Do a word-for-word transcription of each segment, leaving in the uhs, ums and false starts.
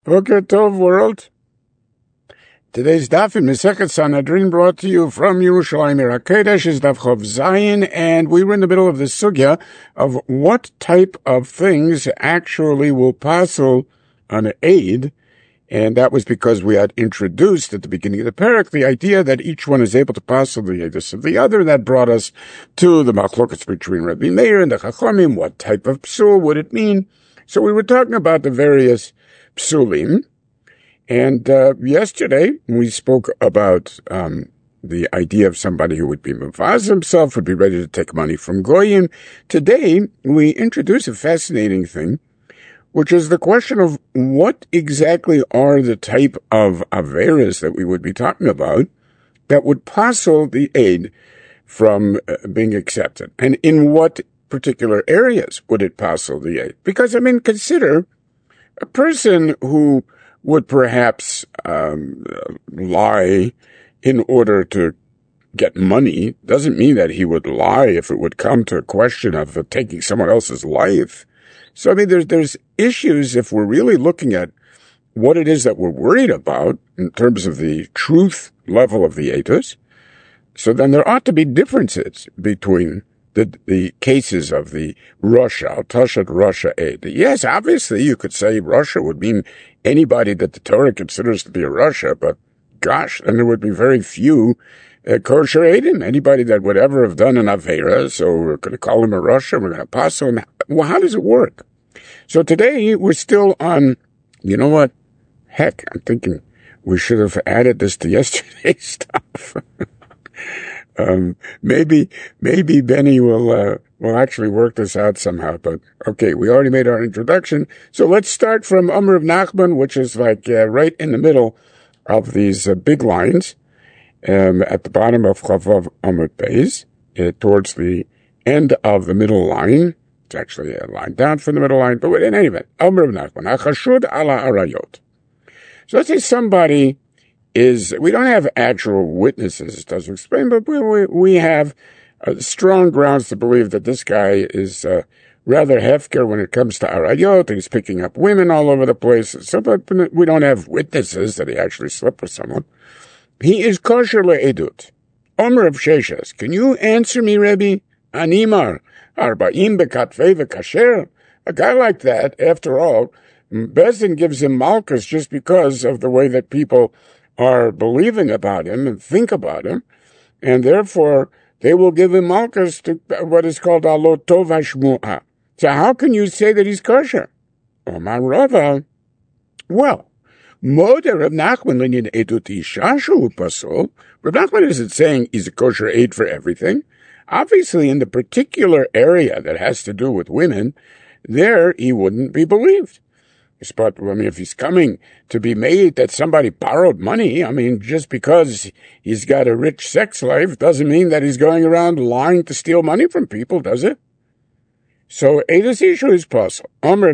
Boker Tov, world. Today's daf in Masechet Sanhedrin, brought to you from Yerushalayim Ir HaKodesh, is daf Chov Zayin, and we were in the middle of the sugya of what type of things actually will passel an aid, and that was because we had introduced at the beginning of the parak the idea that each one is able to passel the aidus of the other. That brought us to the machlokas between Rabbi Meir and the Chachamim. What type of psul would it mean? So we were talking about the various psulim, and uh, yesterday we spoke about um, the idea of somebody who would be mavaz himself, would be ready to take money from goyim. Today we introduce a fascinating thing, which is the question of what exactly are the type of averas that we would be talking about that would passel the aid from uh, being accepted, and in what particular areas would it passel the aid? Because, I mean, consider a person who would perhaps um, lie in order to get money doesn't mean that he would lie if it would come to a question of uh, taking someone else's life. So, I mean, there's, there's issues if we're really looking at what it is that we're worried about in terms of the truth level of the etus. So then there ought to be differences between the, the cases of the Russia, Tashat Russia aid. Yes, obviously you could say Russia would mean anybody that the Torah considers to be a Russia, but gosh, then there would be very few uh, kosher aidim. Anybody that would ever have done an Avera, so we're going to call him a Russia, we're going to pass him. Well, how does it work? So today we're still on, you know what? Heck, I'm thinking we should have added this to yesterday's stuff. Um, maybe, maybe Benny will, uh, will actually work this out somehow, but okay, we already made our introduction. So let's start from Amr of Nachman, which is like, uh, right in the middle of these uh, big lines, um, at the bottom of Chavav Amr Beis, uh, towards the end of the middle line. It's actually a line down from the middle line, but in any event, Amr of Nachman, Achashud ala arayot. So let's say somebody is, we don't have actual witnesses, it doesn't explain, but we, we, we have uh, strong grounds to believe that this guy is uh, rather hefker when it comes to arayot, and he's picking up women all over the place. So, but we don't have witnesses that he actually slept with someone. He is kosher le'edut. Omer of Sheshes, can you answer me, Rebbe? Animar, arba'im bekatvei v'kasher? A guy like that, after all, Bezdin gives him malchus just because of the way that people are believing about him and think about him, and therefore they will give him malchus to what is called alot tov hashmu'ah. So how can you say that he's kosher? Omar Rava, well, Moder Reb Nachman linyan edut ishashu pasol. Reb Nachman isn't saying he's a kosher aid for everything. Obviously, in the particular area that has to do with women, there he wouldn't be believed. But, I mean, if he's coming to be made that somebody borrowed money, I mean, just because he's got a rich sex life doesn't mean that he's going around lying to steal money from people, does it? So, Eidos issue is possible.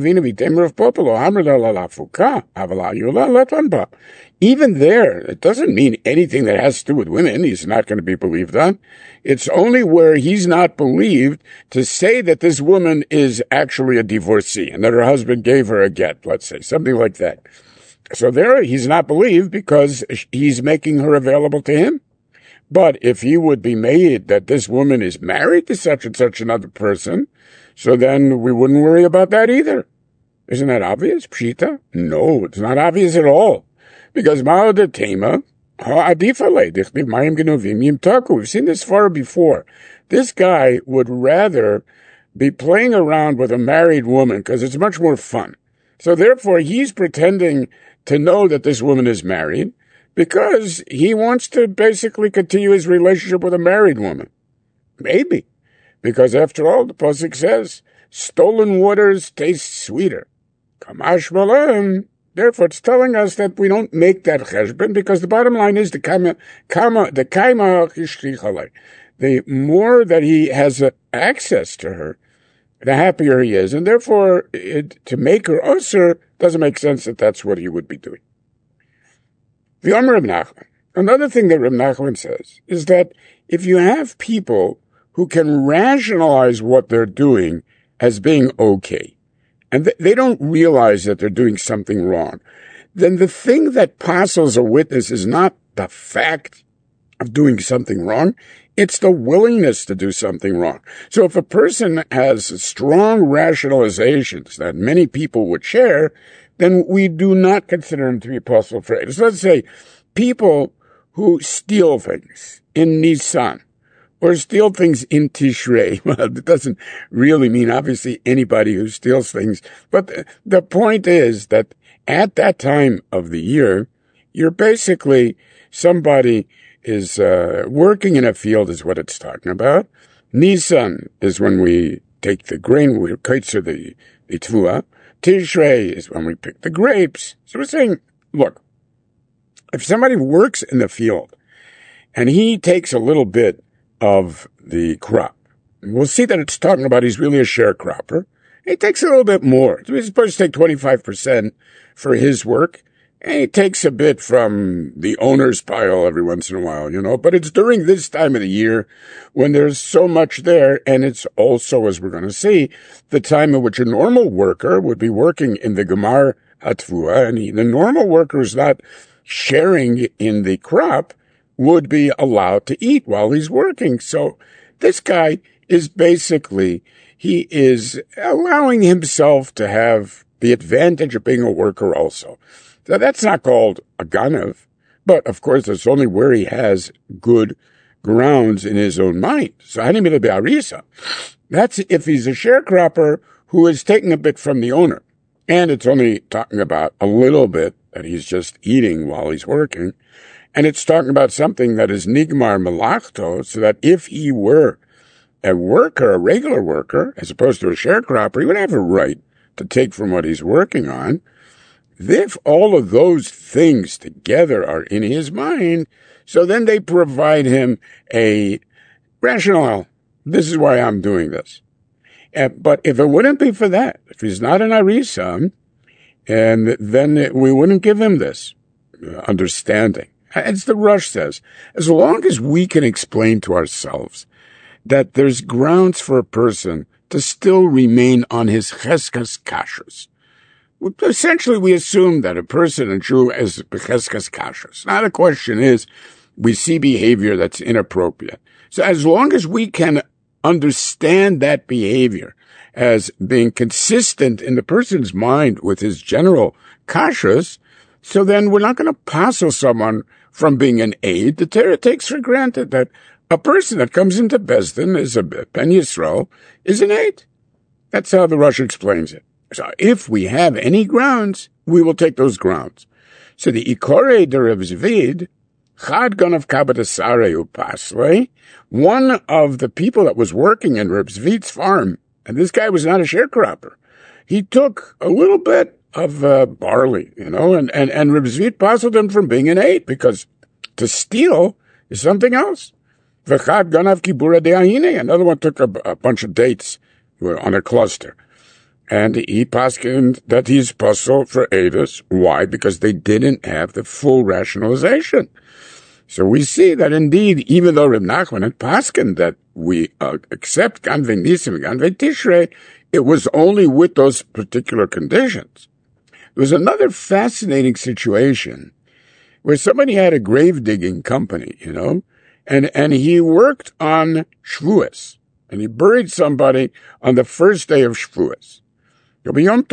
Even there, it doesn't mean anything that has to do with women. He's not going to be believed on. It's only where he's not believed to say that this woman is actually a divorcee and that her husband gave her a get, let's say, something like that. So there, he's not believed because he's making her available to him. But if he would be made that this woman is married to such and such another person, so then we wouldn't worry about that either. Isn't that obvious, Pshita? No, it's not obvious at all. Because Ma'od Tema, Ha'adifale, Dichtiv Mayim Genovim Yim Taku. We've seen this far before. This guy would rather be playing around with a married woman because it's much more fun. So therefore, he's pretending to know that this woman is married because he wants to basically continue his relationship with a married woman. Maybe. Because after all, the pasuk says, stolen waters taste sweeter. Kamash malam. Therefore, it's telling us that we don't make that cheshbon, because the bottom line is the kama, kama, the kaima chishtichalei. The more that he has uh, access to her, the happier he is, and therefore, it, to make her usher doesn't make sense that that's what he would be doing. The Omer Reb Nachman. Another thing that Reb Nachman says is that if you have people who can rationalize what they're doing as being okay, and they don't realize that they're doing something wrong, then the thing that passes a witness is not the fact of doing something wrong. It's the willingness to do something wrong. So if a person has strong rationalizations that many people would share, then we do not consider him to be apostle for Eidos. Let's say people who steal things in Nisan or steal things in Tishrei. Well, it doesn't really mean, obviously, anybody who steals things. But the, the point is that at that time of the year, you're basically somebody is uh, working in a field is what it's talking about. Nisan is when we take the grain, we kaitzer the, the tvua. Tishrei is when we pick the grapes. So we're saying, look, if somebody works in the field and he takes a little bit of the crop, we'll see that it's talking about he's really a sharecropper. He takes a little bit more. So he's supposed to take twenty-five percent for his work. And he takes a bit from the owner's pile every once in a while, you know. But it's during this time of the year when there's so much there. And it's also, as we're going to see, the time in which a normal worker would be working in the Gemar Hatvua. And he, the normal worker is not sharing in the crop, would be allowed to eat while he's working. So this guy is basically, he is allowing himself to have the advantage of being a worker also. So that's not called a ganav, but of course it's only where he has good grounds in his own mind. So hanimila be'arisa. That's if he's a sharecropper who is taking a bit from the owner. And it's only talking about a little bit that he's just eating while he's working. And it's talking about something that is nigmar melachto, so that if he were a worker, a regular worker, as opposed to a sharecropper, he would have a right to take from what he's working on. If all of those things together are in his mind, so then they provide him a rationale. This is why I'm doing this. Uh, but if it wouldn't be for that, if he's not an arisa, and then we wouldn't give him this uh, understanding. As the Rush says, as long as we can explain to ourselves that there's grounds for a person to still remain on his cheskas kashrus. Essentially, we assume that a person, a Jew, is becheskas kashrus. Now the question is, we see behavior that's inappropriate. So as long as we can understand that behavior as being consistent in the person's mind with his general kashrus, so then we're not going to passel someone from being an aid. The Torah takes for granted that a person that comes into Besdin is a Ben Yisrael is an aid. That's how the Rush explains it. So if we have any grounds, we will take those grounds. So the Ikore de Reb Zvid, Chad Ganav Kabbatasare Upasle, one of the people that was working in Reb Zvid's farm, and this guy was not a sharecropper, he took a little bit of uh, barley, you know, and, and, and Reb Zvid puzzled him from being an aid, because to steal is something else. V'chad Ganav Kibura De'ahine, another one took a, a bunch of dates on a cluster. And he paskined that he's puzzled for Eidos. Why? Because they didn't have the full rationalization. So we see that indeed, even though Reb Nachman had paskined that we uh, accept Ganvei Nisim, Ganvei Tishrei, it was only with those particular conditions. There was another fascinating situation where somebody had a grave digging company, you know, and, and he worked on Shavuos, and he buried somebody on the first day of Shavuos. So Rav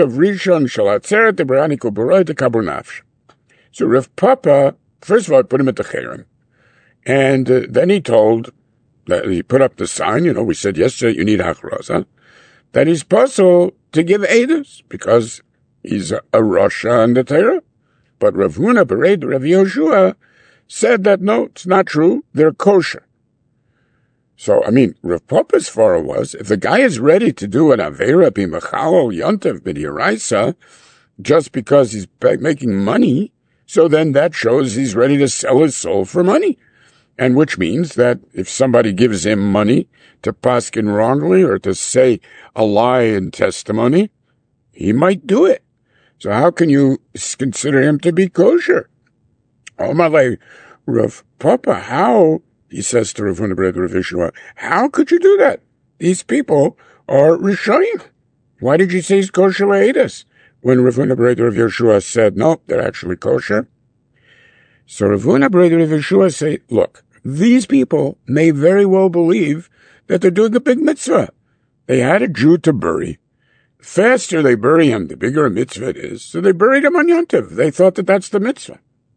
Papa, first of all, put him at the cherem. And uh, then he told, that he put up the sign, you know, we said yesterday you need hachroza, that he's puzzled to give Eidos, because he's a, a Rasha in the Torah. But Rav Huna Bered, Rav Yoshua, said that no, it's not true, they're kosher. So, I mean, Rav Papa's far was, if the guy is ready to do an Avera b'machal yontev b'diraisa, just because he's making money, so then that shows he's ready to sell his soul for money. And which means that if somebody gives him money to paskin wrongly or to say a lie in testimony, he might do it. So how can you consider him to be kosher? Oh my, Rav Papa, how... He says to Rav Huna Bered Rav Yeshua, how could you do that? These people are Rishonim. Why did you say he's kosher Eidos? when Rav Huna Berei Rav Yeshua said, no, they're actually kosher. So Rav Huna Berei Rav Yeshua say, look, these people may very well believe that they're doing a big mitzvah. They had a Jew to bury. The faster they bury him, the bigger a mitzvah it is. So they buried him on Yom Tov. They thought that that's the mitzvah.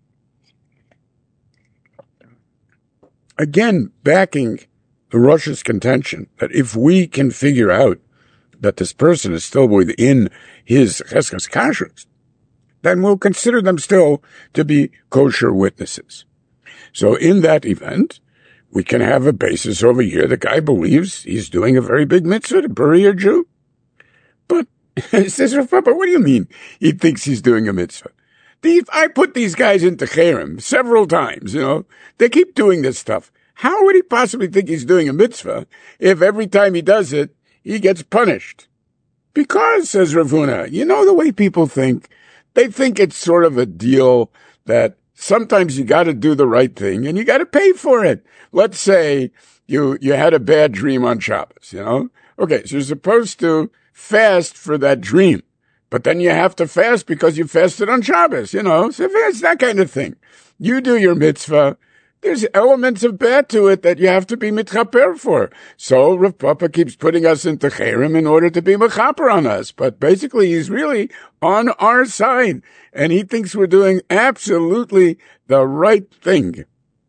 Again, backing the Rosh's contention that if we can figure out that this person is still within his cheskes kashrus, then we'll consider them still to be kosher witnesses. So in that event, we can have a basis over here. The guy believes he's doing a very big mitzvah to bury a Jew. But, says Rav Papa, what do you mean he thinks he's doing a mitzvah? These, I put these guys into cherem several times, you know. They keep doing this stuff. How would he possibly think he's doing a mitzvah if every time he does it, he gets punished? Because, says Rav Huna, you know the way people think? They think it's sort of a deal that sometimes you got to do the right thing and you got to pay for it. Let's say you, you had a bad dream on Shabbos, you know? Okay, so you're supposed to fast for that dream, but then you have to fast because you fasted on Shabbos, you know? So it's that kind of thing. You do your mitzvah. There's elements of bad to it that you have to be mitchaper for. So Rav Papa keeps putting us into cherem in order to be mechaper on us. But basically, he's really on our side, and he thinks we're doing absolutely the right thing.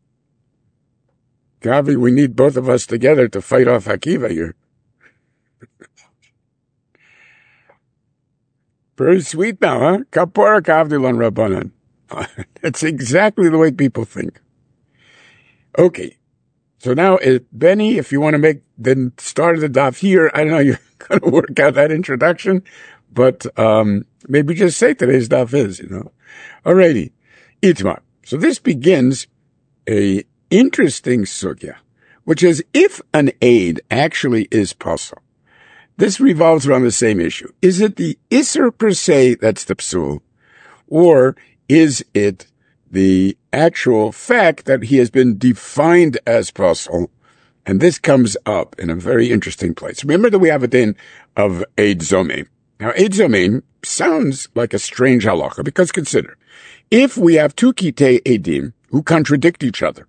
Gavi, we need both of us together to fight off Akiva here. Very sweet now, huh? Kapora kavdilon rabbanan. That's exactly the way people think. Okay, so now, uh, Benny, if you want to make the start of the daf here, I don't know, you're going to work out that introduction, but um maybe just say today's daf is, you know. Alrighty, Itmar. So this begins a interesting sugya, which is if an aid actually is possible. This revolves around the same issue. Is it the Isser per se that's the psul, or is it the actual fact that he has been defined as pasul? And this comes up in a very interesting place. Remember that we have a din of Eid Zomein. Now, Eid Zomein sounds like a strange halacha, because consider, if we have two kitei edim who contradict each other,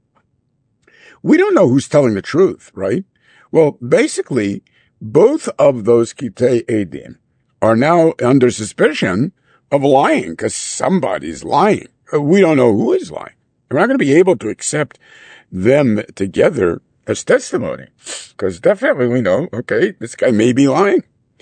we don't know who's telling the truth, right? Well, basically, both of those kitei edim are now under suspicion of lying, because somebody's lying. We don't know who is lying. We're not going to be able to accept them together as testimony, because definitely we know, okay, this guy may be lying.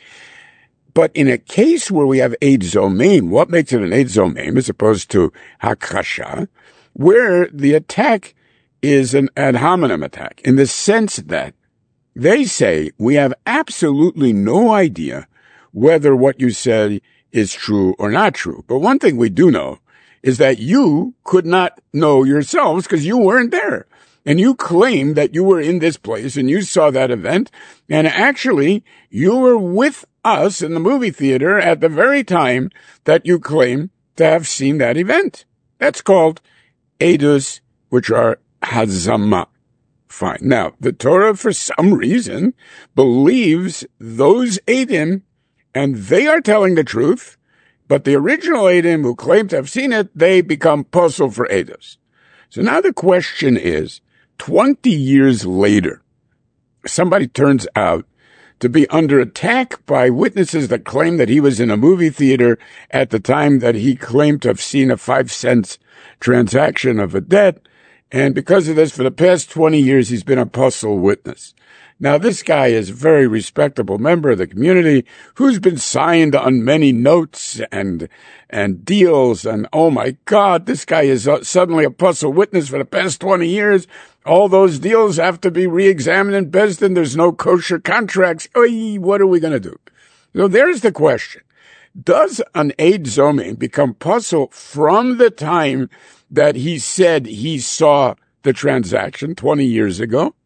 But in a case where we have Eid Zomein, what makes it an Eid Zomein as opposed to Hakasha, where the attack is an ad hominem attack, in the sense that they say we have absolutely no idea whether what you said is true or not true. But one thing we do know is that you could not know yourselves because you weren't there. And you claim that you were in this place and you saw that event. And actually, you were with us in the movie theater at the very time that you claim to have seen that event. That's called edus, which are hazama. Fine. Now, the Torah, for some reason, believes those edim, and they are telling the truth. But the original edim who claim to have seen it, they become pasul for edus. So now the question is, twenty years later, somebody turns out to be under attack by witnesses that claim that he was in a movie theater at the time that he claimed to have seen a five cents transaction of a debt. And because of this, for the past twenty years, he's been a pasul witness. Now, this guy is a very respectable member of the community who's been signed on many notes and and deals. And, oh, my God, this guy is suddenly a pasul witness for the past twenty years. All those deals have to be re-examined in Beis Din. There's no kosher contracts. Oy, what are we going to do? So there's the question. Does an Eid Zomein become pasul from the time that he said he saw the transaction twenty years ago?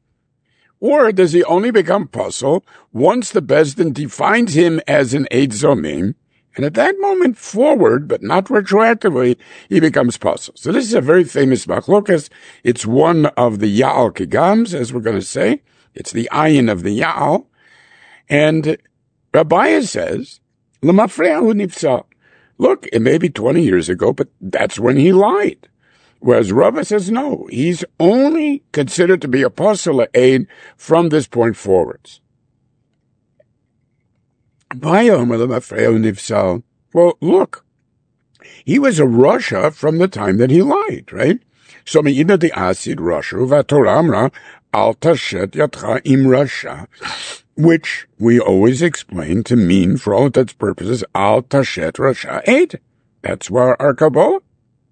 Or does he only become pasul once the Beis Din defines him as an Eid Zomein, and at that moment forward, but not retroactively, he becomes pasul? So this is a very famous machlokas. It's one of the Ya'al Kigams, as we're going to say. It's the ayin of the Ya'al. And Rabbi says, L'mafre'ahu nifsa. look, it may be twenty years ago, but that's when he lied. Whereas Rava says, no, he's only considered to be a Pasal Eid from this point forwards. Well, look, he was a Rasha from the time that he lied, right? So me'ina de asid Rasha u'vatorah amra al tashet yatcha im Rasha, which we always explain to mean, for all intents and purposes, al tashet Rasha eid. That's where our Kabbalah.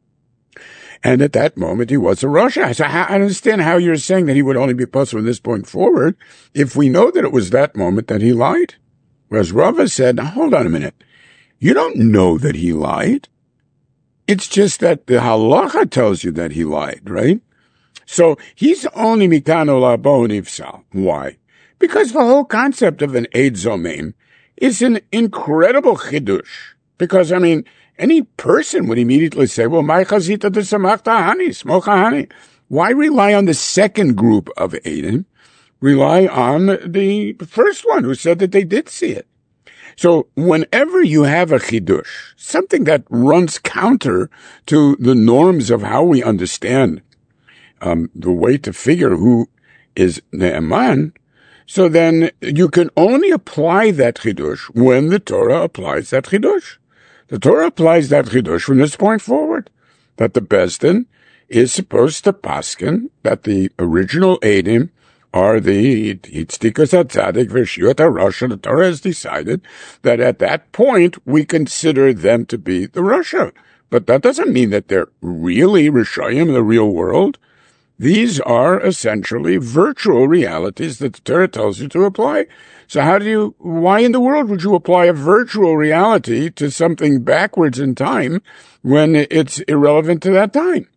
And at that moment, he was a Rasha. So I understand how you're saying that he would only be Pasal from this point forward if we know that it was that moment that he lied. Whereas Rava said, now hold on a minute. You don't know that he lied. It's just that the halacha tells you that he lied, right? So he's only mikano labo nifsal. Why? Because the whole concept of an Eid Zomein is an incredible chidush. Because, I mean, any person would immediately say, well, my chazita de samachta hani, smocha hani. Why rely on the second group of Eidim? Rely on the first one who said that they did see it. So whenever you have a chidush, something that runs counter to the norms of how we understand um, the way to figure who is ne'eman, so then you can only apply that chidush when the Torah applies that chidush. The Torah applies that chidush from this point forward, that the Beis Din is supposed to paskin that the original Eidim are the Hitzdikus HaTzadik V'Shiyut HaRasha. The Torah has decided that at that point we consider them to be the Rasha. But that doesn't mean that they're really Rishayim in the real world. These are essentially virtual realities that the Torah tells you to apply. So how do you, why in the world would you apply a virtual reality to something backwards in time when it's irrelevant to that time?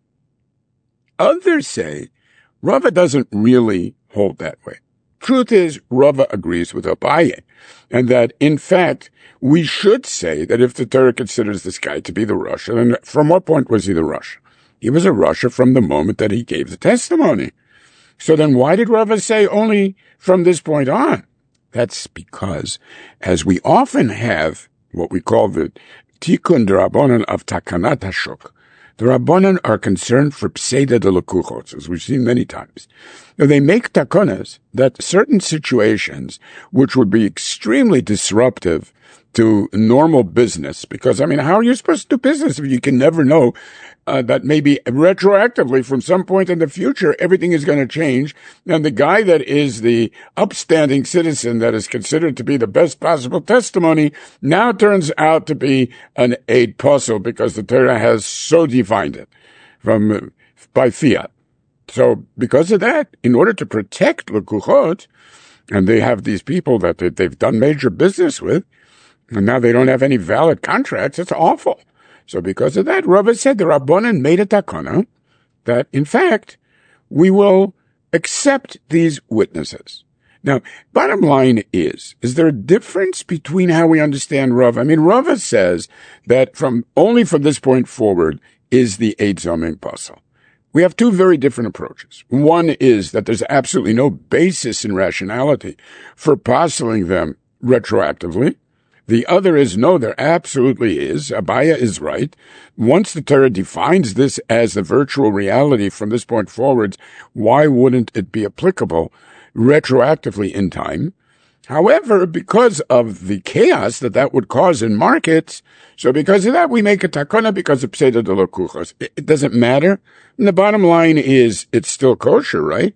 Others say Rava doesn't really hold that way. Truth is, Rava agrees with Abaye, and that, in fact, we should say that if the Torah considers this guy to be the Rasha, then from what point was he the Rasha? He was a Rasha from the moment that he gave the testimony. So then why did Rava say only from this point on? That's because, as we often have what we call the Tikkun D'Rabbanan of Takanat HaShuk, the Rabbanan are concerned for Pseida de Lekuchot, as we've seen many times. Now, they make takonas that certain situations, which would be extremely disruptive to normal business, because, I mean, how are you supposed to do business if you can never know uh, that maybe retroactively from some point in the future, everything is going to change, and the guy that is the upstanding citizen that is considered to be the best possible testimony now turns out to be an Eid Pasal because the Torah has so defined it from uh, by fiat. So because of that, in order to protect Lekuchot, and they have these people that they, they've done major business with, and now they don't have any valid contracts, it's awful. So because of that, Rava said the Rabbanan made a takana that, in fact, we will accept these witnesses. Now, bottom line is, is there a difference between how we understand Rava? I mean, Rava says that from only from this point forward is the Eid Zomein Pasal. We have two very different approaches. One is that there's absolutely no basis in rationality for pasaling them retroactively. The other is, no, there absolutely is. Abaya is right. Once the Torah defines this as the virtual reality from this point forwards, why wouldn't it be applicable retroactively in time? However, because of the chaos that that would cause in markets, so because of that, we make a takana because of Pseida de Lekuchos. It doesn't matter. And the bottom line is, it's still kosher, right?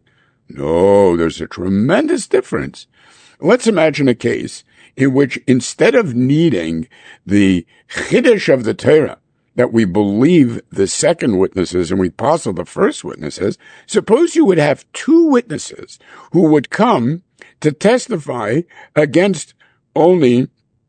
No, there's a tremendous difference. Let's imagine a case in which instead of needing the chiddush of the Torah, that we believe the second witnesses and we pasal the first witnesses, suppose you would have two witnesses who would come to testify against only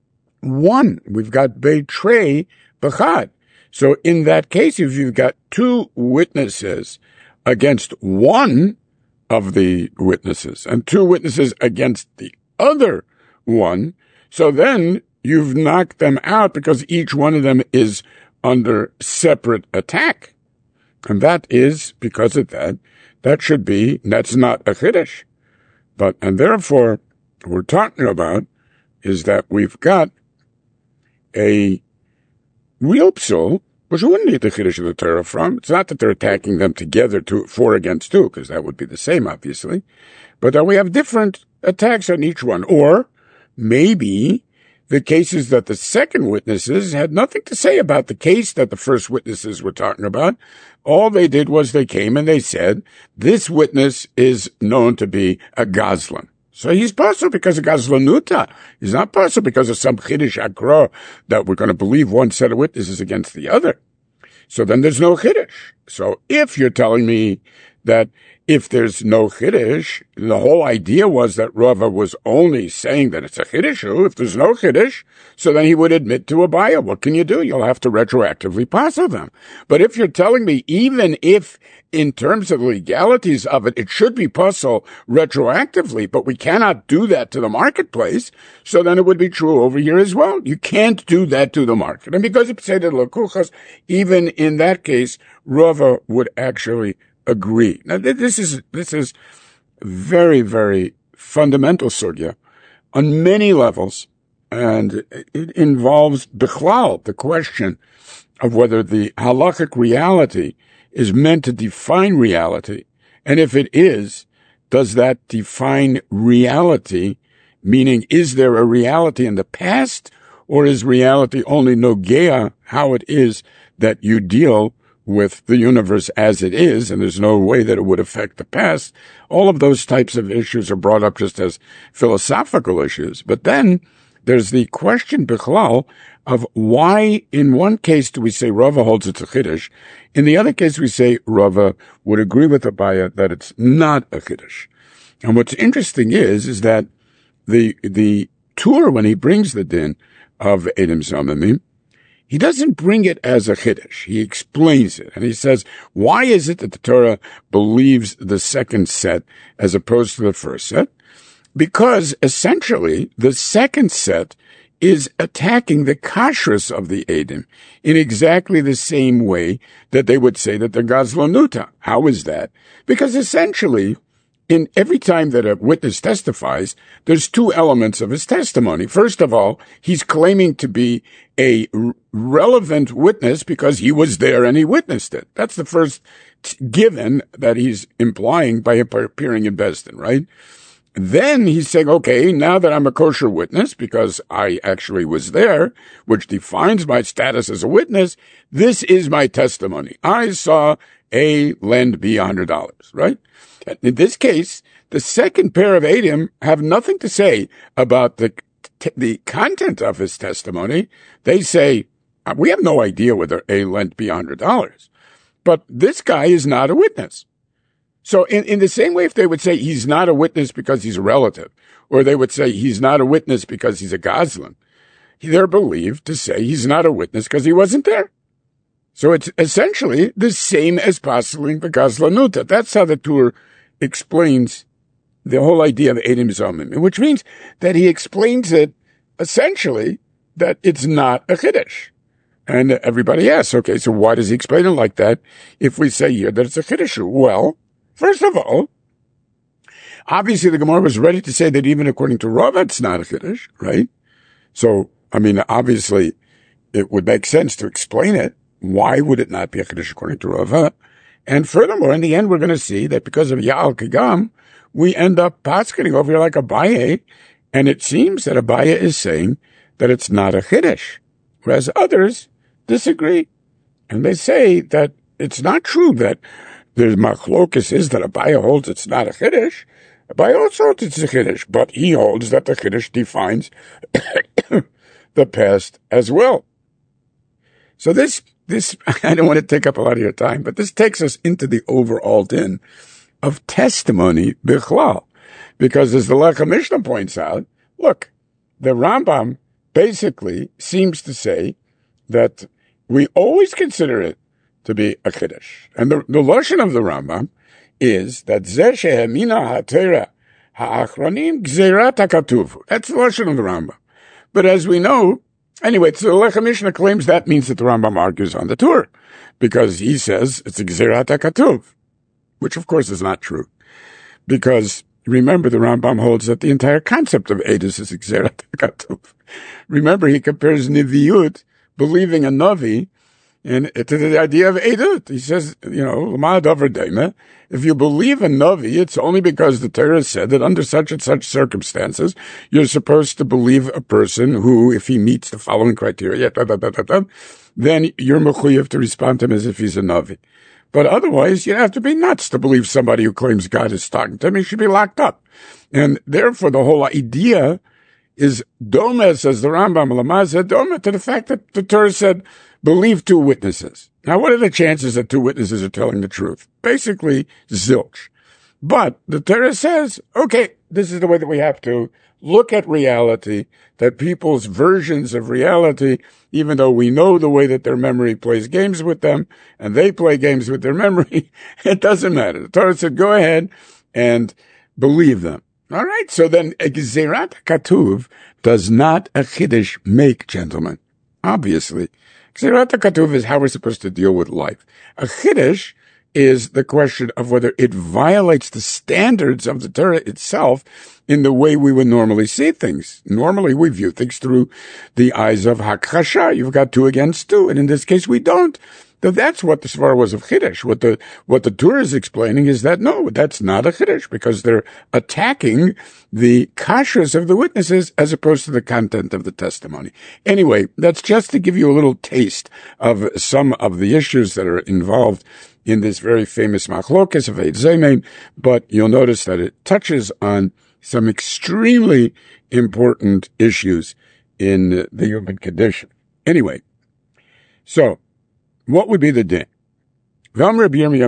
one. We've got Beitrei Bechad. So in that case, if you've got two witnesses against one of the witnesses and two witnesses against the other one, so then you've knocked them out because each one of them is under separate attack. And that is, because of that, that should be, that's not a chiddush. But, and therefore, what we're talking about is that we've got a real psul, which we wouldn't need the Chiddush of the Torah from. It's not that they're attacking them together, two, four against two, because that would be the same, obviously. But that we have different attacks on each one. Or maybe the cases that the second witnesses had nothing to say about the case that the first witnesses were talking about. All they did was they came and they said, this witness is known to be a Gazlan. So he's possible because of Gazlanuta. He's not possible because of some Chiddush Akra that we're going to believe one set of witnesses against the other. So then there's no Chiddush. So if you're telling me that if there's no Chiddush, the whole idea was that Rava was only saying that it's a Chiddush. If there's no Chiddush, so then he would admit to Abaya. What can you do? You'll have to retroactively passel them. But if you're telling me, even if in terms of legalities of it, it should be passel retroactively, but we cannot do that to the marketplace, so then it would be true over here as well. You can't do that to the market. And because it's said in Lakuchas, even in that case, Rava would actually agree. Now, this is, this is very, very fundamental sugya on many levels, and it involves bichlal, the question of whether the halachic reality is meant to define reality. And if it is, does that define reality? Meaning, is there a reality in the past, or is reality only nogea, how it is that you deal with the universe as it is, and there's no way that it would affect the past? All of those types of issues are brought up just as philosophical issues. But then there's the question, bichlal, of why in one case do we say Rava holds it's a Chiddush, in the other case we say Rava would agree with Abaya that it's not a Chiddush. And what's interesting is, is that the, the Tur, when he brings the din of Edom Zomimim, he doesn't bring it as a Chiddush. He explains it. And he says, why is it that the Torah believes the second set as opposed to the first set? Because essentially the second set is attacking the kashrus of the Edom in exactly the same way that they would say that they're Gazlanuta. How is that? Because essentially, in every time that a witness testifies, there's two elements of his testimony. First of all, he's claiming to be a r- relevant witness because he was there and he witnessed it. That's the first t- given that he's implying by appearing in Beis Din, right? Then he's saying, okay, now that I'm a kosher witness because I actually was there, which defines my status as a witness, this is my testimony. I saw A lend B one hundred dollars, right? In this case, the second pair of Edom have nothing to say about the t- the content of his testimony. They say, we have no idea whether A lent B one hundred dollars, but this guy is not a witness. So in, in the same way, if they would say he's not a witness because he's a relative, or they would say he's not a witness because he's a Gazlan, they're believed to say he's not a witness because he wasn't there. So it's essentially the same as passing the Gazlanuta. That's how the Tur explains the whole idea of Edom Zomim, which means that he explains it essentially that it's not a Chiddush. And everybody asks, okay, so why does he explain it like that if we say here that it's a Chiddush? Well, first of all, obviously the Gemara was ready to say that even according to Rava, it's not a Chiddush, right? So, I mean, obviously it would make sense to explain it. Why would it not be a Chiddush according to Rava? And furthermore, in the end, we're going to see that because of Ya'al Kigam, we end up paskening over here like Abaye, and it seems that Abaye is saying that it's not a Chiddush, whereas others disagree. And they say that it's not true that the machlokus is that Abaye holds it's not a Chiddush. Abaye also holds it's a Chiddush, but he holds that the Chiddush defines the past as well. So this, this, I don't want to take up a lot of your time, but this takes us into the overall din of testimony bichlal. Because as the Lechem Mishnah points out, look, the Rambam basically seems to say that we always consider it to be a Chiddush. And the, the lashon of the Rambam is that Zeh shehemina ha'Torah ha'achronim gzerat ha'katuv. That's the lashon of the Rambam. But as we know, anyway, so the Lechem Mishnah claims that means that the Rambam argues on the Tur, because he says it's a gzerat ha'katuv, which of course is not true. Because remember, the Rambam holds that the entire concept of Edus is gzerat ha'katuv. Remember, he compares Niviyut believing a Navi, and to the idea of Edut. He says, you know, if you believe a Navi, it's only because the Torah said that under such and such circumstances, you're supposed to believe a person who, if he meets the following criteria, da, da, da, da, da, then you're mechuyev to respond to him as if he's a Navi. But otherwise, you have to be nuts to believe somebody who claims God is talking to him. He should be locked up. And therefore, the whole idea is doma, says the Rambam Lamazah, doma to the fact that the Torah said, believe two witnesses. Now, what are the chances that two witnesses are telling the truth? Basically, zilch. But the Torah says, okay, this is the way that we have to look at reality, that people's versions of reality, even though we know the way that their memory plays games with them, and they play games with their memory, it doesn't matter. The Torah said, go ahead and believe them. All right, so then, Gzerat Katuv does not a Chiddush make, gentlemen. Obviously. Gzerat Katuv is how we're supposed to deal with life. A Chiddush is the question of whether it violates the standards of the Torah itself in the way we would normally see things. Normally, we view things through the eyes of Hakchasha. You've got two against two, and in this case, we don't. So that's what the Svar was of Chiddush. What the, what the Torah is explaining is that no, that's not a Chiddush because they're attacking the kashrus of the witnesses as opposed to the content of the testimony. Anyway, that's just to give you a little taste of some of the issues that are involved in this very famous machlokas of Eid Zemein, but you'll notice that it touches on some extremely important issues in the human condition. Anyway, so, what would be the din? While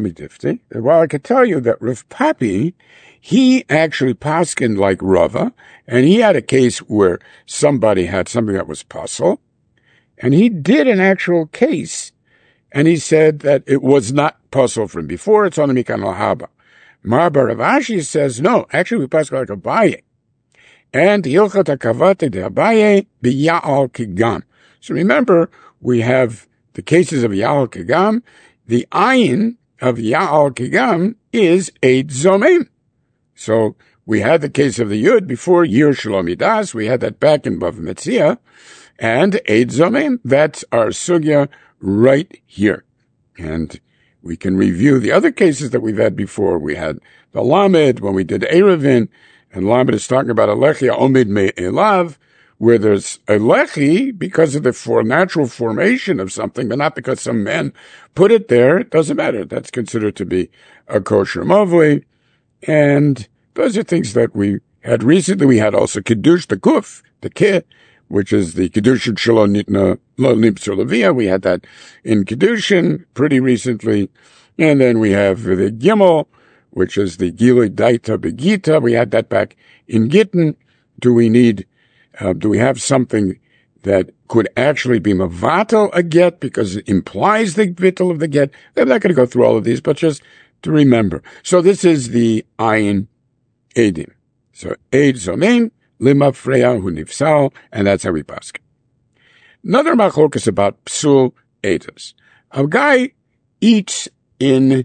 I could tell you that Rav Papi, he actually paskined like Rava, and he had a case where somebody had something that was puzzle, and he did an actual case, and he said that it was not puzzle from before, it's only Mikan al-Haba. Ma'abar Rav Ashi says, no, actually we paskin like Abaye. And Hilchot HaKavate de Abaye b'Ya'al Kigam. So remember, we have the cases of Ya'al Kigam, the ayin of Ya'al Kigam is Eid Zomim. So we had the case of the Yud before Yir Shalom Yidas. We had that back in Bava Metzia. And Eid Zomim, that's our sugya right here. And we can review the other cases that we've had before. We had the Lamed when we did Erevin, and Lamed is talking about Alechia Omid Me'elav, where there's a lechi because of the for natural formation of something, but not because some man put it there. It doesn't matter. That's considered to be a kosher movli. And those are things that we had recently. We had also Kiddush, the Kuf, the Keh, which is the Kiddushin Shalom Nitna Lo Nimtzur Levia. We had that in Kiddushin pretty recently. And then we have the Gimel, which is the Gilui Daita Begita. We had that back in Gittin. Do we need Uh, do we have something that could actually be mavatal a get because it implies the vittel of the get? I'm not going to go through all of these, but just to remember. So this is the ayin edim. So eid zomein lima freya hu nifsal, and that's how we pass. Another machlokas about psul edas. A guy eats in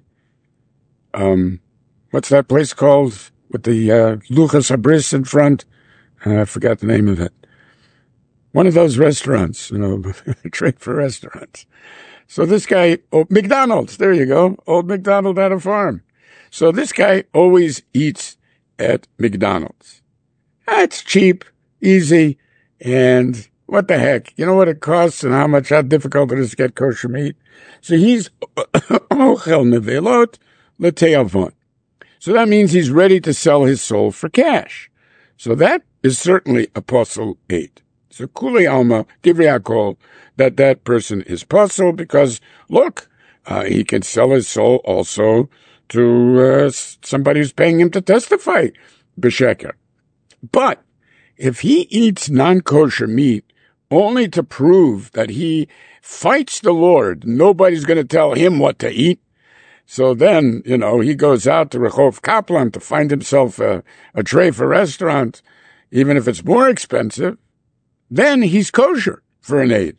um, what's that place called with the uh, luchas habris in front? I forgot the name of it. One of those restaurants, you know, trade for restaurants. So this guy, oh, McDonald's, there you go, old McDonald at a farm. So this guy always eats at McDonald's. It's cheap, easy, and what the heck? You know what it costs and how much, how difficult it is to get kosher meat? So he's ochel nevelot leteavon. So that means he's ready to sell his soul for cash. So that is certainly apostle eight. So Kuli Alma, Divrei HaKol, that that person is apostle because, look, uh, he can sell his soul also to uh, somebody who's paying him to testify, b'sheker. But if he eats non-kosher meat only to prove that he fights the Lord, nobody's going to tell him what to eat, so then, you know, he goes out to Rehov Kaplan to find himself a, a tray for restaurant, even if it's more expensive, then he's kosher for an aid.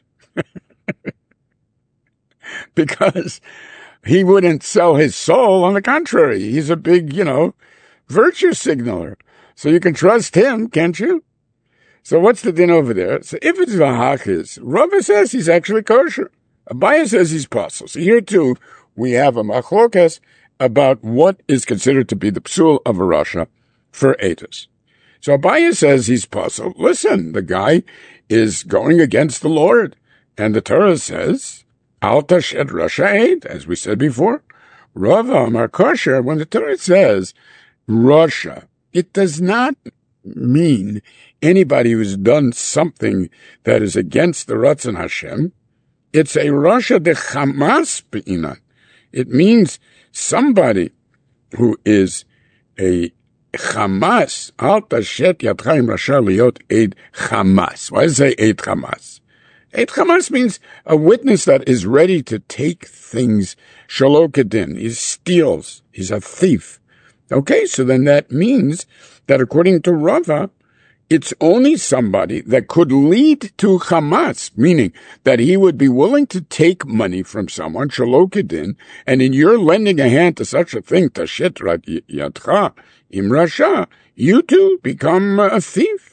Because he wouldn't sell his soul. On the contrary, he's a big, you know, virtue signaler. So you can trust him, can't you? So what's the din over there? So if it's v'hachis, Rava says he's actually kosher. Abaye says he's possible. So here too, we have a machlokas about what is considered to be the psul of a rasha for etus. So Abaye says he's possible. Listen, the guy is going against the Lord. And the Torah says, Al tashed rasha eid, as we said before. Rava Amar kosher, when the Torah says rasha, it does not mean anybody who's done something that is against the Ratzon Hashem. It's a rasha de chamas be'inan. It means somebody who is a chamas. Al tashet yadcha rasha liot eid chamas. Why does it say eid chamas? Eid chamas means a witness that is ready to take things shelo kedin. He steals. He's a thief. Okay, so then that means that according to Rava, it's only somebody that could lead to chamas, meaning that he would be willing to take money from someone, shelo kedin, and in your lending a hand to such a thing, tashet yadcha im rasha, you too become a thief.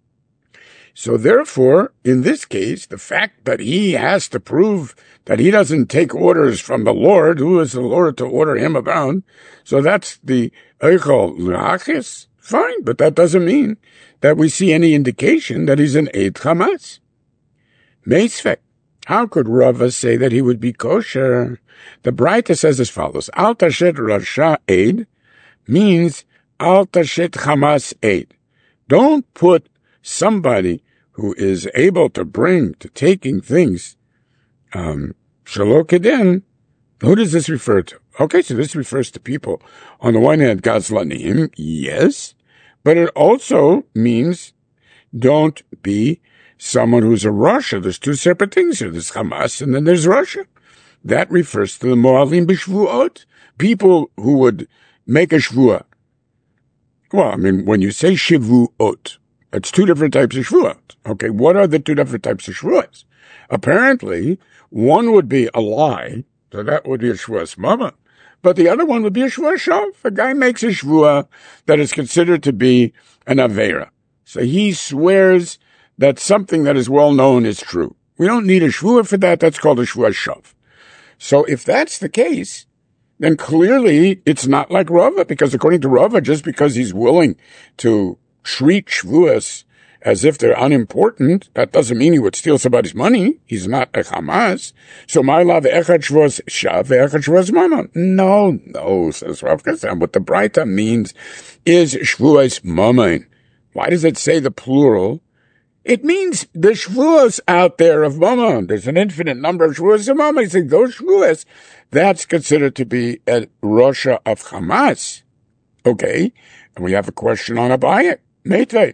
So therefore, in this case, the fact that he has to prove that he doesn't take orders from the Lord, who is the Lord to order him about, so that's the eichel l'achis, fine, but that doesn't mean that we see any indication that he's an eid chamas. Meisvek, how could Rava say that he would be kosher? The Braita says as follows, Al tashet rasha eid means Al tashet chamas eid. Don't put somebody who is able to bring to taking things, um, shelo kedin. Who does this refer to? Okay, so this refers to people, on the one hand, gazlanim, yes, but it also means don't be someone who's a rasha. There's two separate things here. There's Hamas and then there's rasha. That refers to the moalim b'shvuot, people who would make a shvua. Well, I mean, when you say shivuot, it's two different types of shvuot. Okay, what are the two different types of shvuot? Apparently, one would be a lie, so that would be a shvuas mama. But the other one would be a shvuah shav. A guy makes a shvuah that is considered to be an avera. So he swears that something that is well known is true. We don't need a shvuah for that. That's called a shvuah shav. So if that's the case, then clearly it's not like Rava, because according to Rava, just because he's willing to treat shvuas as if they're unimportant, that doesn't mean he would steal somebody's money. He's not a Hamas. So my love, echad shvuas shav, echad shvuas mammon. No, no, says Rav Kazan. What the Braita means is shvuas mammon. Why does it say the plural? It means the shvuas out there of mammon. There's an infinite number of shvuas of mammon. You say those shvuas, that's considered to be a rasha of Hamas. Okay, and we have a question on Abaye. Meitei.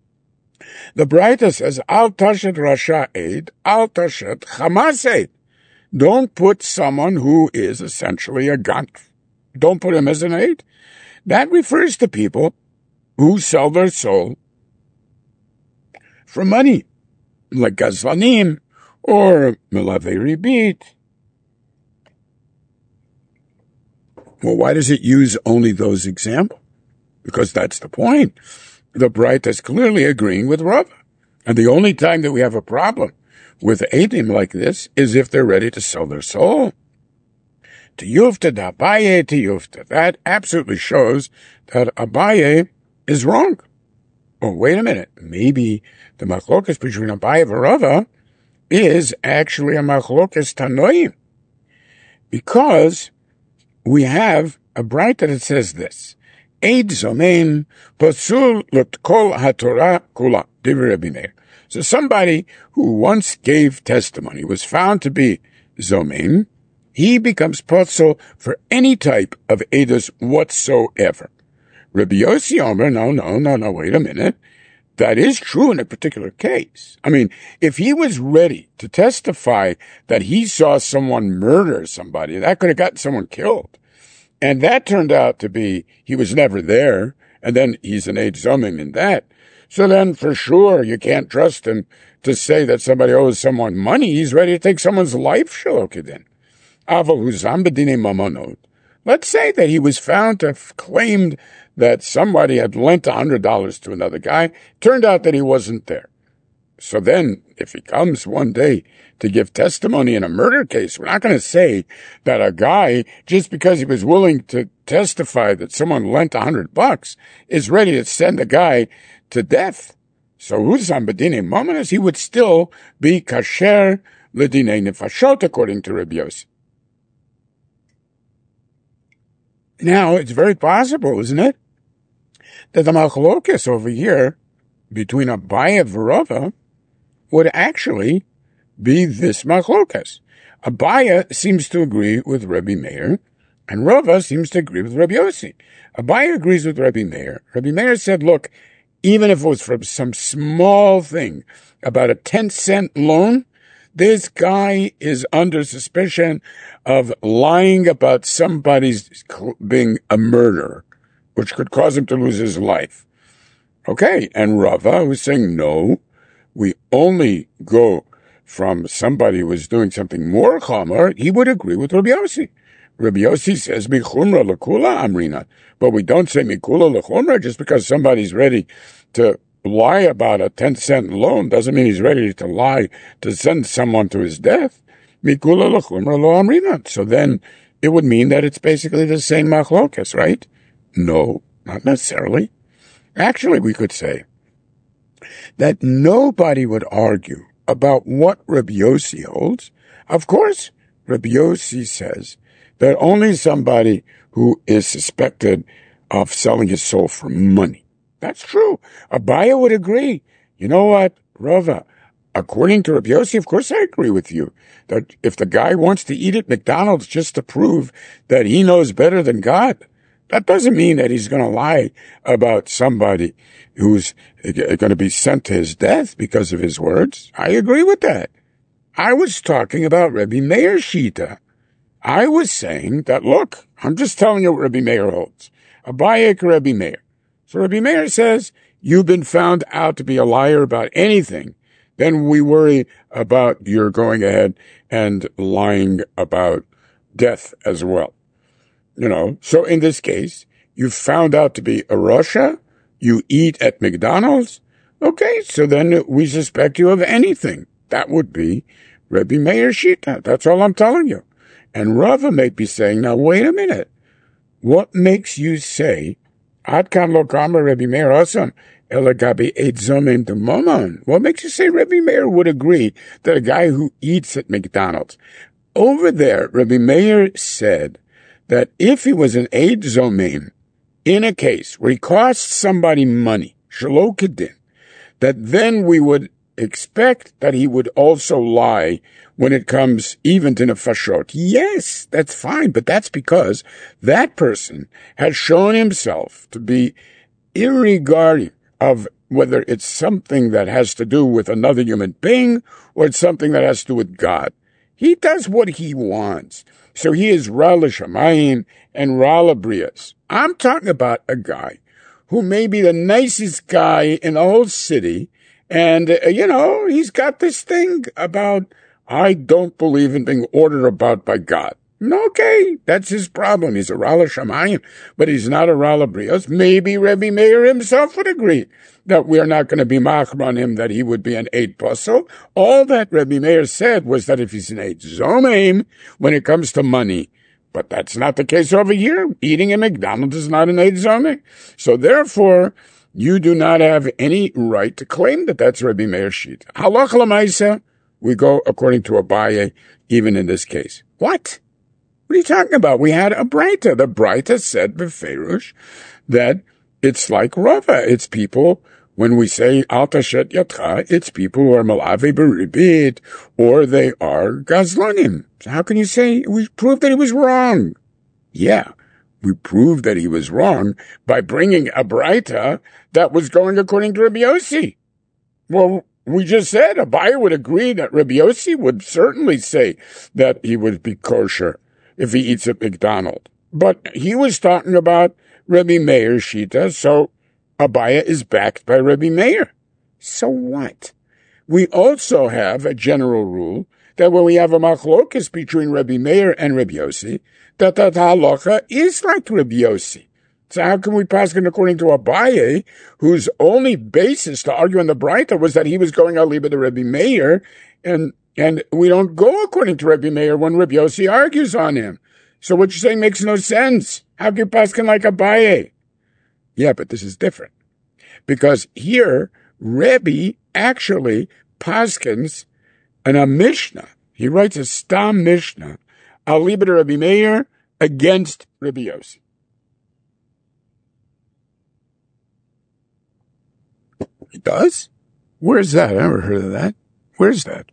The Braita says, Al tashet rasha eid, al tashet chamas eid. Don't put someone who is essentially a gant. Don't put him as an eid. That refers to people who sell their soul for money, like gazlanim or melavei ribit. Well, why does it use only those examples? Because that's the point. The Braita is clearly agreeing with Rava. And the only time that we have a problem with eidim like this is if they're ready to sell their soul. To yufta da Abaye to yufta. That absolutely shows that Abaye is wrong. Oh, wait a minute. Maybe the machlokas between Abaye and Rava is actually a machlokas tanoim. Because we have a Braita that says this. Eid zomein pasul l'kol haTorah kula. Divrei Rabbi Meir. So somebody who once gave testimony was found to be zomein. He becomes pasul for any type of edus whatsoever. Rabbi Yossi Omer, no, no, no, no, wait a minute. That is true in a particular case. I mean, if he was ready to testify that he saw someone murder somebody, that could have gotten someone killed. And that turned out to be, he was never there, and then he's an Eid Zomim in that. So then, for sure, you can't trust him to say that somebody owes someone money. He's ready to take someone's life, Shalokidin. Aval huzam b'dinei mamonot. Let's say that he was found to have claimed that somebody had lent one hundred dollars to another guy. Turned out that he wasn't there. So then, if he comes one day to give testimony in a murder case, we're not going to say that a guy, just because he was willing to testify that someone lent a hundred bucks, is ready to send a guy to death. So Husam B'dinei Mamonos, he would still be kasher l'dinei nefashot, according to Rabbi Yossi. Now, it's very possible, isn't it, that the machlokes over here between Abaye and Rava would actually be this machlokes. Abaye seems to agree with Rabbi Meir, and Rava seems to agree with Rabbi Yossi. Abaye agrees with Rabbi Meir. Rabbi Meir said, look, even if it was for some small thing, about a ten cent loan, this guy is under suspicion of lying about somebody's being a murderer, which could cause him to lose his life. Okay, and Rava was saying, no, we only go from somebody who was doing something more chomer. He would agree with Rabbi Yossi. Rabbi Yossi says, michumra lekula amrina, but we don't say mikula lechumra. Just because somebody's ready to lie about a ten cent loan doesn't mean he's ready to lie to send someone to his death. Mikula lechumra lo amrina. So then it would mean that it's basically the same machlokes, right? No, not necessarily. Actually, we could say that nobody would argue about what Rabbi Yossi holds. Of course, Rabbi Yossi says that only somebody who is suspected of selling his soul for money. That's true. Abaye would agree. You know what, Rava? According to Rabbi Yossi, of course I agree with you, that if the guy wants to eat at McDonald's just to prove that he knows better than God, that doesn't mean that he's going to lie about somebody who's going to be sent to his death because of his words. I agree with that. I was talking about Rabbi Meir Shita. I was saying that, look, I'm just telling you what Rabbi Meir holds. Abaye Rabbi Meir. So Rabbi Meir says, you've been found out to be a liar about anything. Then we worry about your going ahead and lying about death as well. You know, so in this case, you found out to be a Rasha, you eat at McDonald's. Okay, so then we suspect you of anything. That would be Rabbi Meir Shita. That's all I'm telling you. And Rava may be saying, now wait a minute. What makes you say, Ad kan lo kama Rabbi Meir asam, elagabi eit zomim demomon? What makes you say Rabbi Meir would agree that a guy who eats at McDonald's? Over there, Rabbi Meir said that if he was an eid zomim in a case where he cost somebody money, shelo kedin, that then we would expect that he would also lie when it comes even to nefashot. Yes, that's fine, but that's because that person has shown himself to be irregarding of whether it's something that has to do with another human being or it's something that has to do with God. He does what he wants. So he is Ra l'shamayim and Ra l'brias. I'm talking about a guy who may be the nicest guy in the whole city, and, uh, you know, he's got this thing about, I don't believe in being ordered about by God. Okay, that's his problem. He's a Ra l'shamayim, but he's not a Ra l'brias. Maybe Rebbe Meir himself would agree that we are not going to be machmer on him, that he would be an eid puzzle. All that Rebbe Meir said was that if he's an eid zomim, when it comes to money, but that's not the case over here. Eating at McDonald's is not an eid zomim. So therefore, you do not have any right to claim that that's Rebbe Meir Shita. Halach l'maisa, we go according to Abaye, even in this case. What? What are you talking about? We had a Breita. The Breita said b'ferush that it's like Rava. It's people, when we say al tashet yatcha, it's people who are malave beribit, or they are gazlanim. So how can you say we proved that he was wrong? Yeah, we proved that he was wrong by bringing a Breita that was going according to Rabbi Yossi. Well, we just said Abaye would agree that Rabbi Yossi would certainly say that he would be kosher if he eats at McDonald's. But he was talking about Rebbe Meir Shita, so Abaye is backed by Rebbe Meir. So what? We also have a general rule that when we have a machlokas between Rebbe Meir and Rebbe Yossi, that that halacha is like Rebbe Yossi. So how can we paskin according to Abaye, whose only basis to argue in the Braita was that he was going al liba to Rebbe Meir, and and we don't go according to Rebbe Meir when Rebbe Yossi argues on him. So what you're saying makes no sense. How can you paskin like Abaye? Yeah, but this is different. Because here, Rebbe actually paskins in a Mishnah. He writes a Stam Mishnah, al liba to Rebbe Meir against Rebbe Yossi. He does? Where's that? I never heard of that. Where's that?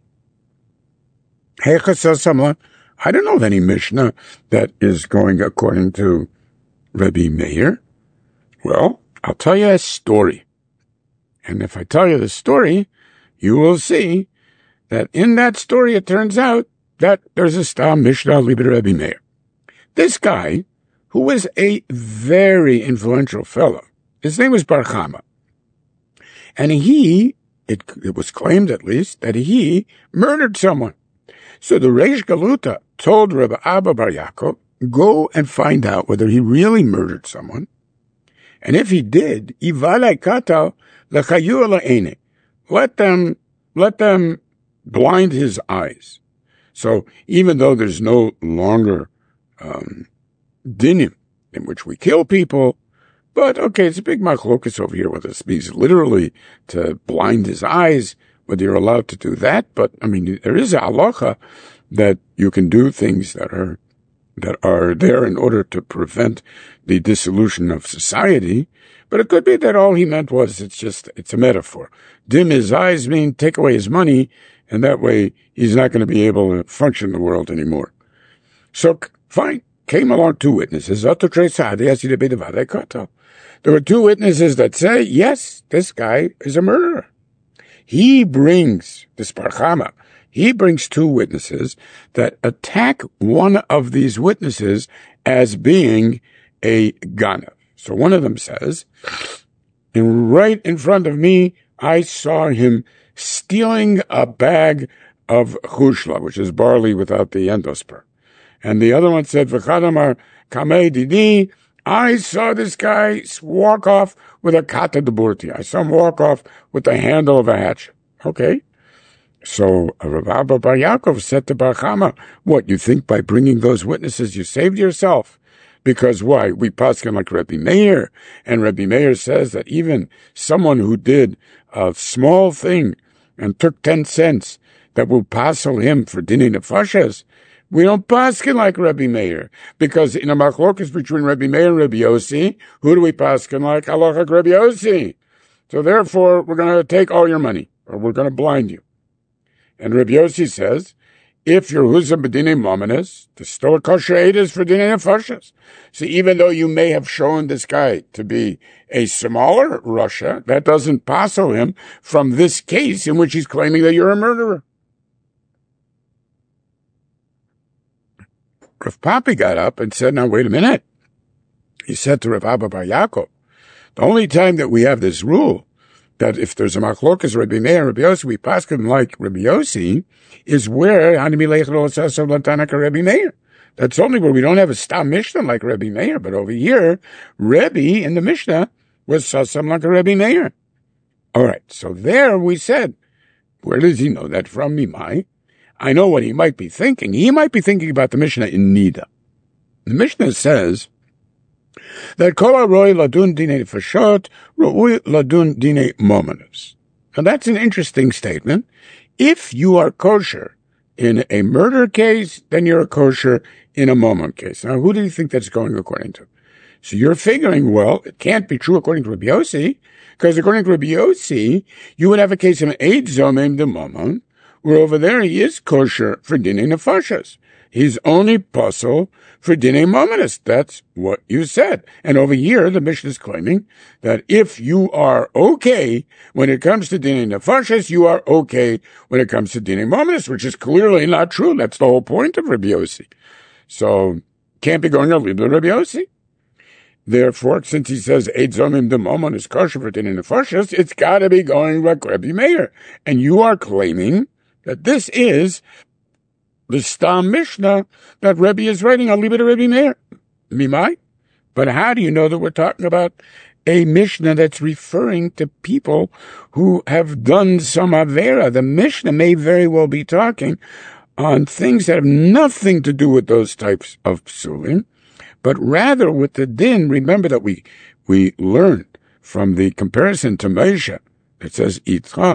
I don't know of any Mishnah that is going according to Rebbe Meir. Well, I'll tell you a story. And if I tell you the story, you will see that in that story it turns out that there's a Stam Mishnah liba to Rebbe Meir. This guy, who was a very influential fellow, his name was Bar Chama. And he, it, it was claimed at least, that he murdered someone. So the Reish Galuta told Rabbi Abba Bar Yaakov, go and find out whether he really murdered someone. And if he did, let them, let them blind his eyes. So even though there's no longer um, dinim in which we kill people, but, okay, it's a big machlokas over here, whether it means literally to blind his eyes, whether you're allowed to do that. But, I mean, there is a halacha that you can do things that are that are there in order to prevent the dissolution of society. But it could be that all he meant was it's just, it's a metaphor. Dim his eyes mean take away his money, and that way he's not going to be able to function in the world anymore. So, fine. Came along two witnesses. There were two witnesses that say, yes, this guy is a murderer. He brings, this Bar Chama, he brings two witnesses that attack one of these witnesses as being a ganav. So one of them says, and right in front of me, I saw him stealing a bag of chushla, which is barley without the endosper. And the other one said, V'chadamar kamei didi, I saw this guy walk off with a kata deburti. I saw him walk off with the handle of a hatchet. Okay. So Rav Abba Bar Yaakov said to Bar Chama, what, you think by bringing those witnesses you saved yourself? Because why? We paskin like Rebbe Meir, and Rebbe Meir says that even someone who did a small thing and took ten cents that will passel him for dinei nefashos, we don't paskin like Rebbe Meir, because in a machlokas between Rebbe Meir and Rebbe Yossi, who do we paskin like? Halacha Rebbe Yossi. So therefore, we're going to take all your money, or we're going to blind you. And Rebbe Yossi says, if you're huzam b'dinei momenes, the still a kosher aid is for dinei nefashos. So even though you may have shown this guy to be a smaller Russia, that doesn't passel him from this case in which he's claiming that you're a murderer. Rav Papi got up and said, now wait a minute. He said to Rav Abba Bar Yaakov, the only time that we have this rule, that if there's a machlokas Rebbe Meir and Rebbe Yossi, we paskin like Rebbe Yossi, is where Rebbe Meir. That's only where we don't have a Stam Mishnah like Rebbe Meir, but over here, Rebbe in the Mishnah was Sasam like a Rebbe Meir. All right, so there we said, where does he know that from? Mimai? I know what he might be thinking. He might be thinking about the Mishnah in Nida. The Mishnah says that kol aroi ladun dinei nefashot, roi ladun dinei momenos. Now that's an interesting statement. If you are kosher in a murder case, then you're a kosher in a moment case. Now, who do you think that's going according to? So you're figuring, well, it can't be true according to Rebbe Yossi, because according to Rebbe Yossi, you would have a case of an eid zomim de momon, where over there he is kosher for dinei nefashos. He's only puzzle for dinei momenos. That's what you said. And over here, the Mishnah is claiming that if you are okay when it comes to dinei nefashos, you are okay when it comes to dinei momenos, which is clearly not true. That's the whole point of Rebbe Yossi. So, can't be going to leave the Rebbe Yossi. Therefore, since he says eid zomim de momon is kosher for dinei nefashos, it's got to be going like Rebbe Meir. And you are claiming that this is the Stam Mishnah that Rebbe is writing. I'll leave it to Rebbe Meir. Mimai? But how do you know that we're talking about a Mishnah that's referring to people who have done some Avera? The Mishnah may very well be talking on things that have nothing to do with those types of psulim, but rather with the din. Remember that we we learned from the comparison to Moshe. It says Yitro.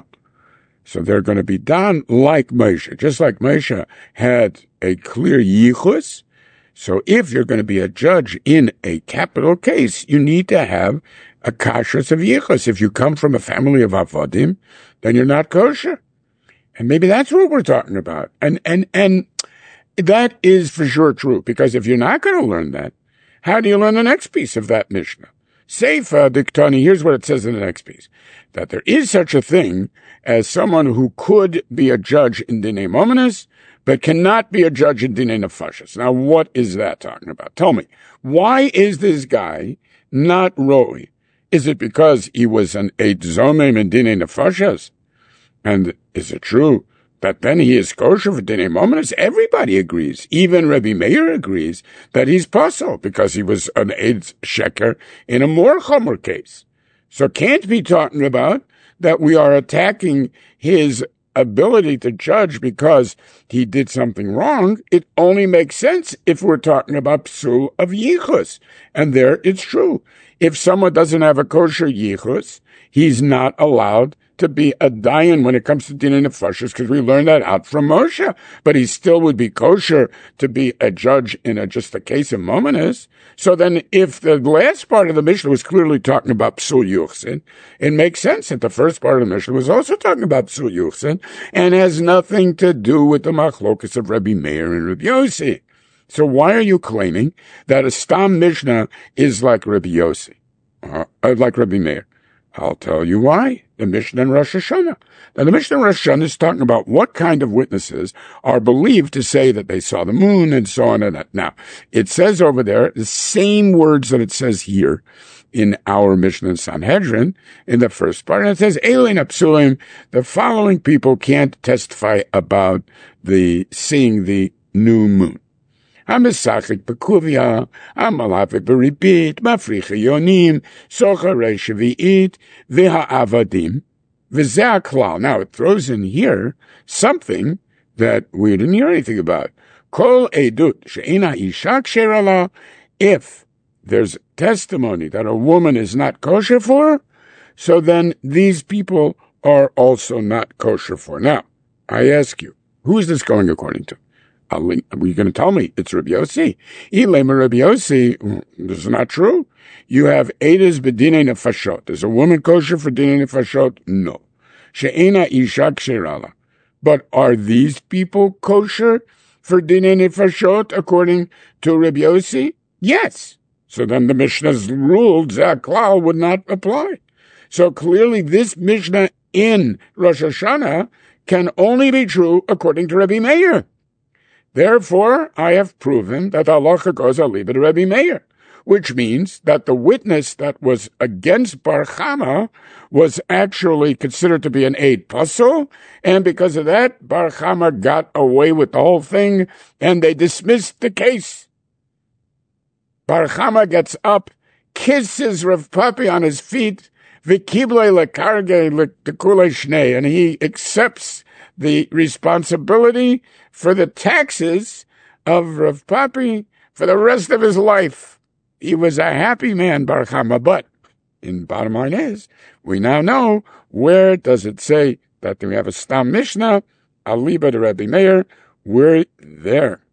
So they're going to be done like Moshe, just like Moshe had a clear yichus. So if you're going to be a judge in a capital case, you need to have a kashrus of yichus. If you come from a family of avodim, then you're not kosher. And maybe that's what we're talking about. And and and that is for sure true, because if you're not going to learn that, how do you learn the next piece of that Mishnah? Seifa Diktani, here's what it says in the next piece, that there is such a thing as someone who could be a judge in Dinei Mominus, but cannot be a judge in Dinei Nefashos. Now, what is that talking about? Tell me, why is this guy not Roi? Is it because he was an Eid Zomem in Dinei Nefashos? And is it true that then he is kosher for Dinei Mominus? Everybody agrees. Even Rabbi Meir agrees that he's pasul because he was an Eid Sheker in a more chomer case. So can't be talking about that we are attacking his ability to judge because he did something wrong. It only makes sense if we're talking about psul of yichus. And there it's true. If someone doesn't have a kosher yichus, he's not allowed to be a dayan when it comes to Dinei Nefashos, because we learned that out from Moshe. But he still would be kosher to be a judge in a, just a case of mominus. So then if the last part of the Mishnah was clearly talking about psul yuchsin, it makes sense that the first part of the Mishnah was also talking about psul yuchsin and has nothing to do with the machlokas of Rabbi Meir and Rabbi Yossi. So why are you claiming that a Stam Mishnah is like Rabbi Yossi, uh, like Rabbi Meir? I'll tell you why. The Mishnah in Rosh Hashanah. Now, the Mishnah in Rosh Hashanah is talking about what kind of witnesses are believed to say that they saw the moon and so on and that. Now, it says over there the same words that it says here in our Mishnah in Sanhedrin in the first part. And it says, Eilein Apsulim, the following people can't testify about the seeing the new moon. Hamesachik bekuvia, hamalafik beribit, mafricha yonim, socha reishaviit, viha avadim, v'zeh klal. Now it throws in here something that we didn't hear anything about. Kol edut she'ina isha ksherala. If there's testimony that a woman is not kosher for, so then these people are also not kosher for. Now, I ask you, who is this going according to? Are you going to tell me it's Rabbi Yossi? Ilema Rabbi Yossi, this is not true. You have Eidas b'dinei nefashot. Is a woman kosher for dinei nefashot? No. She'ena isha ksherala. But are these people kosher for dinei nefashot according to Rabbi Yossi? Yes. So then the Mishnah's rule, Zaklal, would not apply. So clearly this Mishnah in Rosh Hashanah can only be true according to Rabbi Meir. Therefore, I have proven that halacha goes aliba to Rabbi Meir, which means that the witness that was against Bar Chama was actually considered to be an Eid Pasul, and because of that, Bar Chama got away with the whole thing, and they dismissed the case. Bar Chama gets up, kisses Rav Papi on his feet, v'kiblei lekarge lekule shnei, and he accepts the responsibility for the taxes of Rav Papi for the rest of his life. He was a happy man, Bar Chama, but in bottom line is, we now know where does it say that we have a Stam Mishnah, Aliba to Rabbi Meir, we're there.